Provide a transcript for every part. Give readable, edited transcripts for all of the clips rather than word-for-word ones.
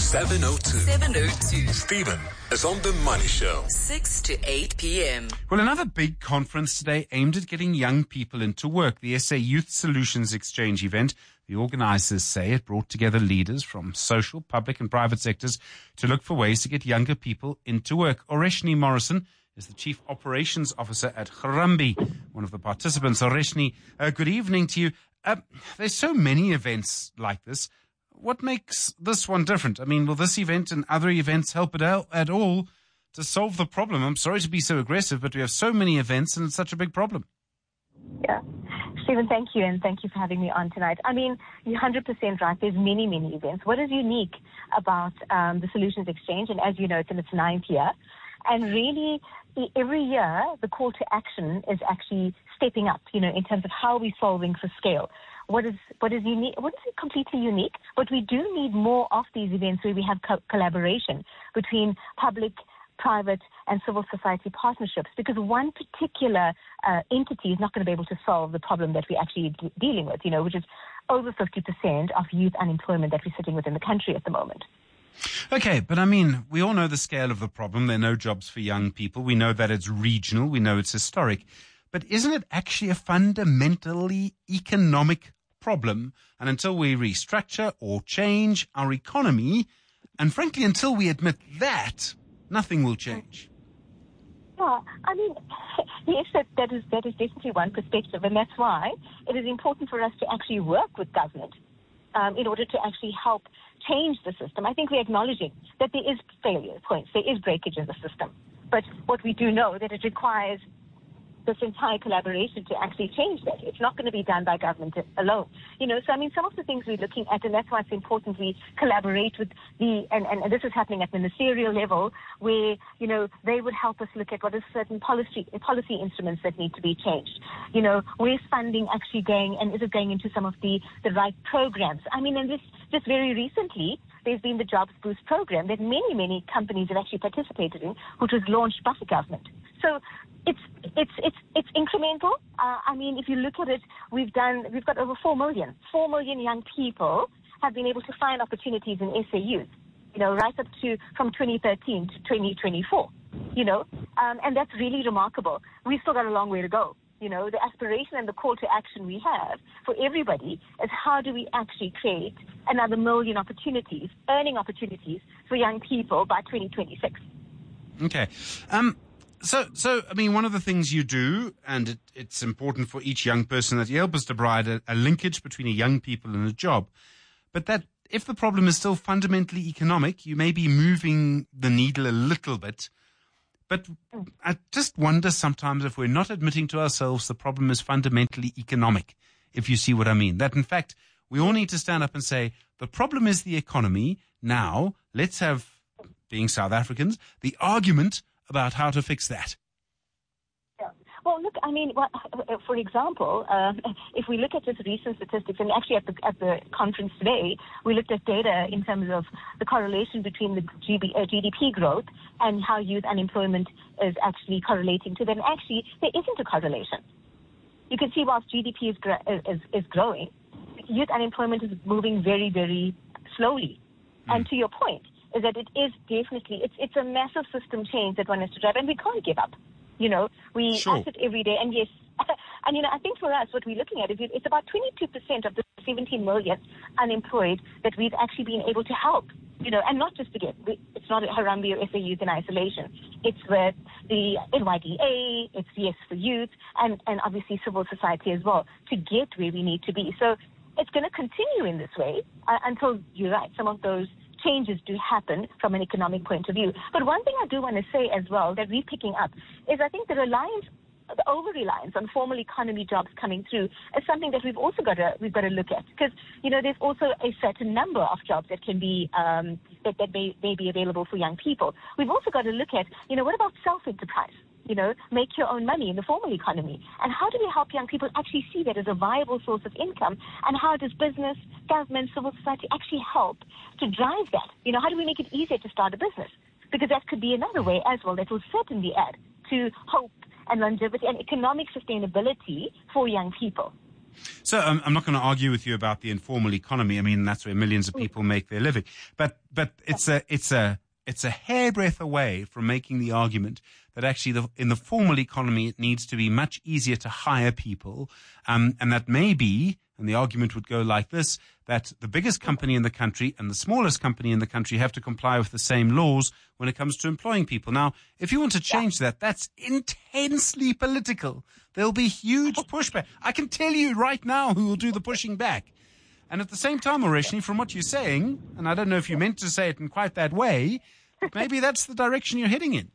702. 702. Stephen is on The Money Show. 6 to 8 p.m. Well, another big conference today aimed at getting young people into work. The SA Youth Solutions Exchange event. The organisers say it brought together leaders from social, public and private sectors to look for ways to get younger people into work. Oreshni Morrison is the Chief Operations Officer at Harambee, one of the participants. Oreshni, good evening to you. There's so many events like this. What makes this one different? I mean, will this event and other events help it out at all to solve the problem? I'm sorry to be so aggressive, but we have so many events and it's such a big problem. Yeah. Stephen, thank you, and thank you for having me on tonight. I mean, you're 100% right. There's many, many events. What is unique about the Solutions Exchange, and as you know, it's in its 9th year, and really every year the call to action is actually stepping up, in terms of how we're solving for scale. What is unique? What is completely unique? But we do need more of these events where we have collaboration between public, private, and civil society partnerships, because one particular entity is not going to be able to solve the problem that we're actually dealing with, which is over 50% of youth unemployment that we're sitting with in the country at the moment. Okay, but I mean, we all know the scale of the problem. There are no jobs for young people. We know that it's regional. We know it's historic. But isn't it actually a fundamentally economic problem? And until we restructure or change our economy, and frankly, until we admit that, nothing will change. Yeah, I mean, yes, that is definitely one perspective, and that's why it is important for us to actually work with government in order to actually help change the system. I think we're acknowledging that there is failure points, there is breakage in the system, but what we do know that it requires this entire collaboration to actually change that. It's not going to be done by government alone. So I mean, some of the things we're looking at, and that's why it's important we collaborate with and this is happening at ministerial level, where, they would help us look at what are certain policy instruments that need to be changed. Where's funding actually going, and is it going into some of the right programs? I mean, and just very recently, there's been the Jobs Boost program that many, many companies have actually participated in, which was launched by the government. So it's incremental. I mean, if you look at it, we've got over 4 million young people have been able to find opportunities in SAUs, right up to from 2013 to 2024, and that's really remarkable. We've still got a long way to go. The aspiration and the call to action we have for everybody is how do we actually create another million opportunities, earning opportunities for young people by 2026. Okay. So, I mean, one of the things you do, and it's important for each young person, that you help us to provide a linkage between a young people and a job, but that if the problem is still fundamentally economic, you may be moving the needle a little bit. But I just wonder sometimes if we're not admitting to ourselves the problem is fundamentally economic, if you see what I mean. That, in fact, we all need to stand up and say, the problem is the economy. Now, let's have, being South Africans, the argument about how to fix that. Yeah. Well, look, I mean, for example, if we look at just recent statistics, and actually at the conference today, we looked at data in terms of the correlation between the GDP growth and how youth unemployment is actually correlating to them. Actually, there isn't a correlation. You can see whilst GDP is growing, youth unemployment is moving very, very slowly. And to your point, is that it is definitely, it's a massive system change that one has to drive, and we can't give up. We act it every day, and yes, and I think for us, what we're looking at is it's about 22% of the 17 million unemployed that we've actually been able to help, and not just to get, it's not Harambee or SA Youth in isolation. It's with the NYDA, it's Yes for Youth, and obviously civil society as well, to get where we need to be. So it's going to continue in this way until, you're right, some of those changes do happen from an economic point of view. But one thing I do want to say as well that we're picking up is I think the over-reliance on formal economy jobs coming through is something that we've got to look at, because there's also a certain number of jobs that can be that may be available for young people. We've also got to look at what about self-enterprise? Make your own money in the formal economy. And how do we help young people actually see that as a viable source of income? And how does business, government, civil society actually help to drive that? How do we make it easier to start a business? Because that could be another way as well that will certainly add to hope and longevity and economic sustainability for young people. So I'm not going to argue with you about the informal economy. I mean, that's where millions of people make their living. But it's a hairbreadth away from making the argument that actually in the formal economy it needs to be much easier to hire people, and that maybe, and the argument would go like this, that the biggest company in the country and the smallest company in the country have to comply with the same laws when it comes to employing people. Now, if you want to change that, that's intensely political. There'll be huge pushback. I can tell you right now who will do the pushing back. And at the same time, Oreshni, from what you're saying, and I don't know if you meant to say it in quite that way, but maybe that's the direction you're heading in.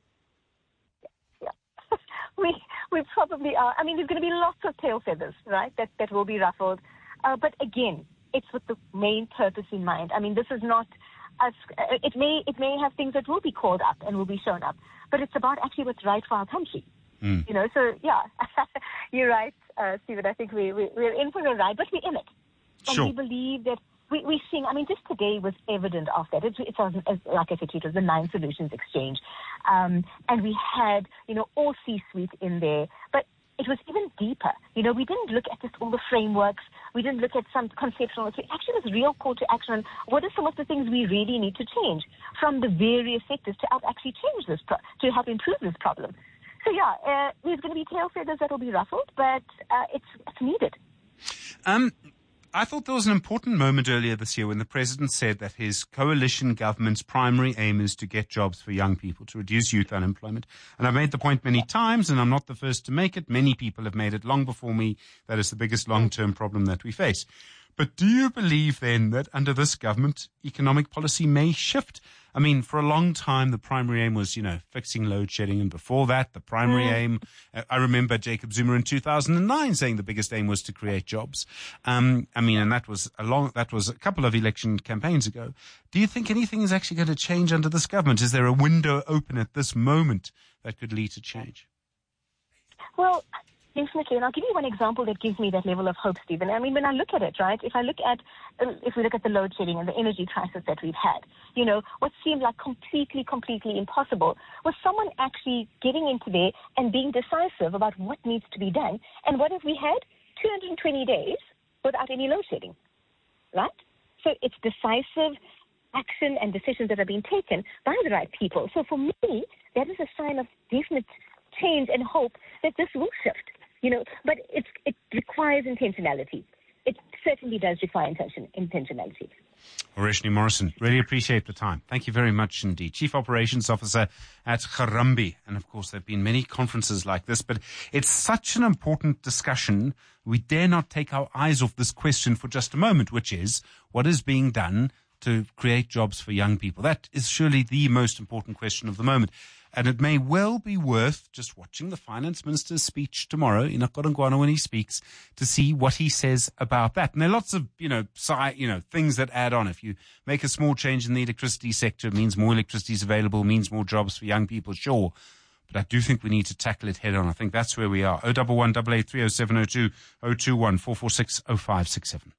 Yeah. We probably are. I mean, there's going to be lots of tail feathers, right, that will be ruffled. But again, it's with the main purpose in mind. I mean, this is not us. It may have things that will be called up and will be shown up, but it's about actually what's right for our country. You know, so yeah, you're right, Stephen. I think we're in for a ride, but we're in it. And Sure. we believe that we're seeing, I mean, just today was evident of that. It's like I said, it was the 9 Solutions Exchange. And we had, you know, all C-suite in there. But it was even deeper. You know, we didn't look at just all the frameworks. We didn't look at some conceptual. It actually was real call to action. What are some of the things we really need to change from the various sectors to help actually change this, to help improve this problem? So, yeah, there's going to be tail feathers that will be ruffled, but it's needed. I thought there was an important moment earlier this year when the president said that his coalition government's primary aim is to get jobs for young people, to reduce youth unemployment. And I've made the point many times, and I'm not the first to make it. Many people have made it long before me. That is the biggest long-term problem that we face. But do you believe then that under this government, economic policy may shift? I mean, for a long time, the primary aim was, you know, fixing load shedding. And before that, the primary aim, I remember Jacob Zuma in 2009 saying the biggest aim was to create jobs. I mean, and that was a couple of election campaigns ago. Do you think anything is actually going to change under this government? Is there a window open at this moment that could lead to change? Well, definitely, and I'll give you one example that gives me that level of hope, Stephen. I mean, when I look at it, right, if we look at the load shedding and the energy crisis that we've had, you know, what seemed like completely impossible was someone actually getting into there and being decisive about what needs to be done. And what have we had? 220 days without any load shedding, right? So it's decisive action and decisions that are being taken by the right people. So for me, that is a sign of definite change and hope that this will shift. You know, but it requires intentionality. It certainly does require intentionality. Oreshni Morrison, really appreciate the time. Thank you very much indeed. Chief Operations Officer at Harambee. And of course, there have been many conferences like this, but it's such an important discussion. We dare not take our eyes off this question for just a moment, which is what is being done to create jobs for young people? That is surely the most important question of the moment. And it may well be worth just watching the finance minister's speech tomorrow in Akotangwana when he speaks to see what he says about that. And there are lots of, things that add on. If you make a small change in the electricity sector, it means more electricity is available, means more jobs for young people, sure. But I do think we need to tackle it head on. I think that's where we are. 011 883 0702 021 446 0567.